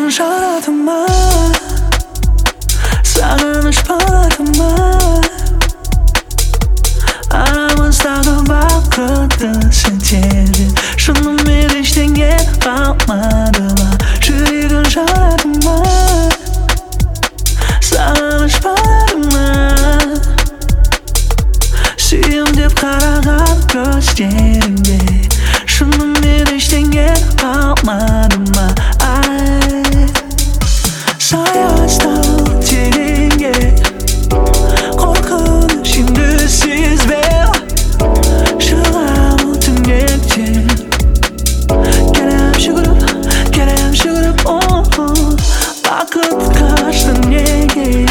жаратыма сағыныш баратыма арамыздағы бақытты сәттерден шынымен ештеңе қалмады ма? Жүрегің жаратыма сағыныш баратыма сүйем деп қараған көздеріңде шынымен ештеңе қалмады ма? Саястау тереңге қорқыныш енді сезбе шығамын түнектен келем жүгіріп бақыт қашты неге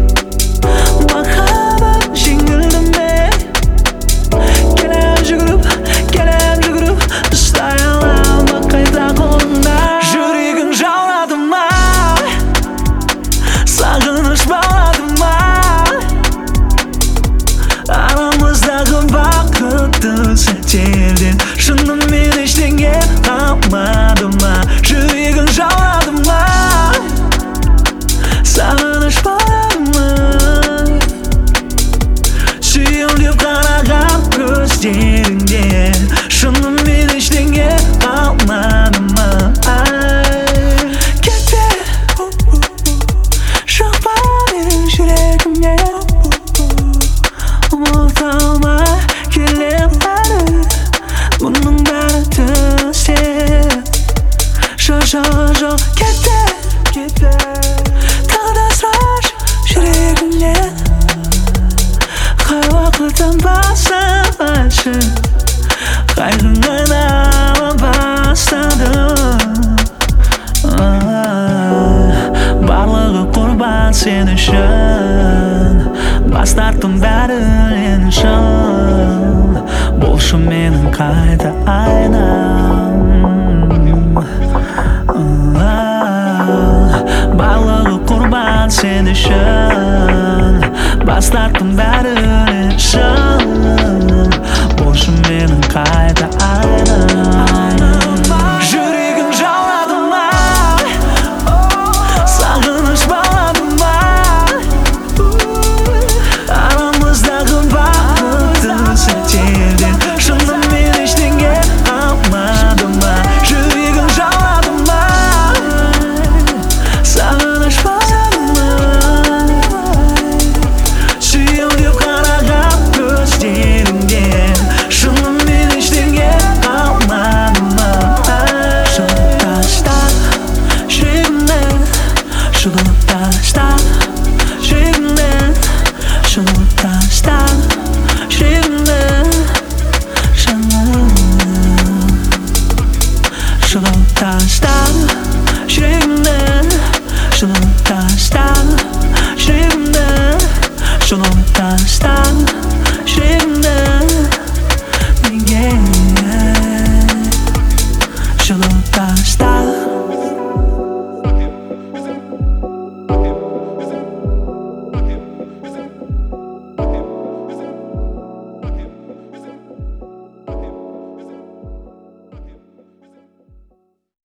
махаббат жеңілді ме келем жүгіріп ұстай аламын ба қайта қолыңда жүрегің жаурады ма сағыныш барады ма арамыздағы бақытты сәттерден шынымен ештеңе қалмады ма? Жүрегің жаурады ма сағыныш барады ма сүйем деп қараған көздеріңде шынымен ештеңе қалмады ма? Кетпе шықпа менің жүрегімнен ұмыта алмай келем әлі бұның бәрі түсте жоқ кетпе тағы да сұрашы жүрегімнен қай уақыттан басталайыншы қайғың айналып бастадым барлығы құрбан сен үшін бас тарттым бәрінен шын болшы менің қайта айнам барлығы құрбан сен үшін бас тарттым бәрінен шын